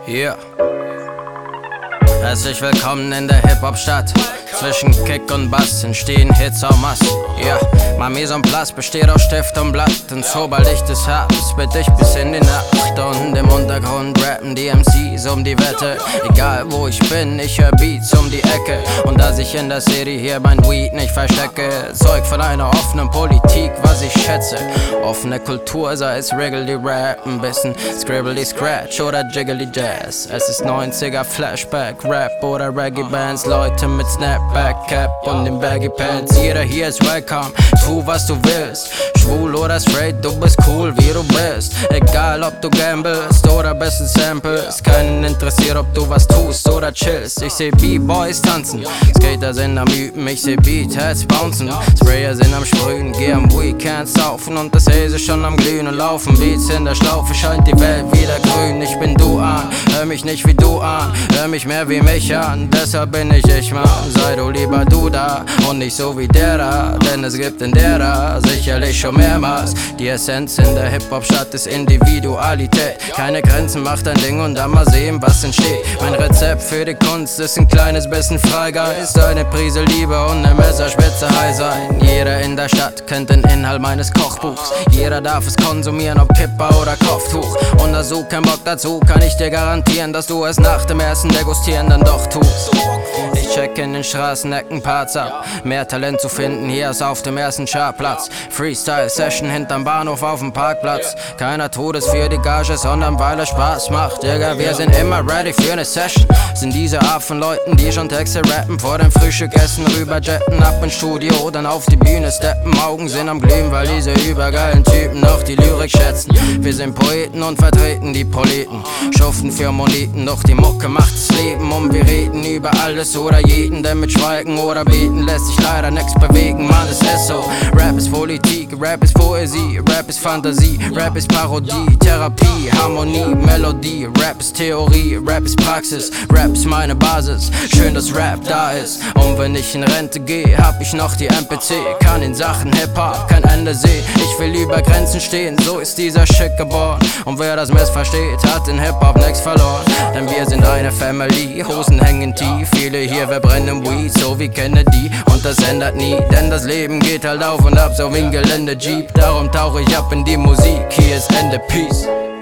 Yeah. Herzlich willkommen in der Hip-Hop-Stadt. Zwischen Kick und Bass entstehen Hits en masse. Ja, mein Mise en place besteht aus Stift und Blatt. Und sobald ich das hab, spit ich bis in die Nacht. Und im Untergrund rappen die MCs um die Wette. Egal wo ich bin, ich hör Beats um die Ecke. Und dass ich in der City hier mein Weed nicht verstecke, Zeug von einer offenen Politik, was ich schätze. Offene Kultur, sei es Wriggly Rap, ein bisschen Scribbly Scratch oder Jiggly Jazz. Es ist 90er Flashback, Rap oder Reggae-Bands, Leute mit Snapback, Cap und den Baggy Pants. Jeder hier ist welcome, tu was du willst. Schwul oder straight, du bist cool wie du bist. Egal ob du gamblest oder bist ein Sample, ist keinen interessiert, ob du was tust oder chillst. Ich seh B-Boys tanzen, Skater sind am Üben, ich seh Beatheads bouncen. Sprayer sind am Sprühen, geh am Weekend saufen und das Häse schon am Glühen und laufen. Beats in der Schlaufe, scheint die Welt wieder grün. Ich bin du an, hör mich nicht wie du an, hör mich mehr wie mich an. Deshalb bin ich Mann, sei du lieber du da und nicht so wie der da. Denn es gibt in der da sicherlich schon mehrmals. Die Essenz in der Hip-Hop-Stadt ist Individualität. Keine Grenzen, macht ein Ding und dann mal sehen, was entsteht. Mein Rezept für die Kunst ist ein kleines bisschen Freigeist. Eine Prise Liebe und eine Messerspitze high sein. Jeder in der Stadt kennt den Inhalt meines Kochbuchs. Jeder darf es konsumieren, ob Kippa oder Kopftuch. Und hast du keinen Bock dazu, kann ich dir garantieren, dass du es nach dem ersten Degustieren dann doch tust. Ich check in den Straßenecken Parts ab. Mehr Talent zu finden hier ist auf dem ersten Chartplatz. Freestyle-Session hinterm Bahnhof auf dem Parkplatz. Keiner tut es für die Gage, sondern weil es Spaß macht. Digga, wir sind immer ready für eine Session. Sind diese Art von Leuten, die schon Texte rappen, vor dem Frühstück essen, rüberjetten, ab ins Studio, dann auf die Bühne steppen. Augen sind am Glühen, weil diese übergeilen Typen noch die Lyrik schätzen. Wir sind Poeten und vertreten die Proleten. Schuften für Moneten, doch die Mucke macht's Leben. Und wir reden über alles oder jeden, denn mit Schweigen oder Beten lässt sich leider nichts bewegen. Mann, es ist so. Rap ist Politik, Rap ist Poesie, Rap ist Fantasie, Rap ist Parodie, Therapie, Harmonie, Melodie. Rap ist Theorie, Rap ist Praxis, Rap ist meine Basis. Schön, dass Rap da ist. Und wenn ich in Rente gehe, hab ich noch die MPC. Kann in Sachen Hip-Hop kein Ende sehen. Ich will über Grenzen stehen, so ist dieser Shit geboren. Und wer das missversteht, hat in Hip-Hop nix verloren. Denn wir sind eine Family, Hosen hängen tief. Viele hier verbrennen Weed, so wie Kennedy. Und das ändert nie, denn das Leben geht halt auf und ab, so wie ein Gelände-Jeep. Darum tauche ich ab in die Musik, hier ist Ende, Peace.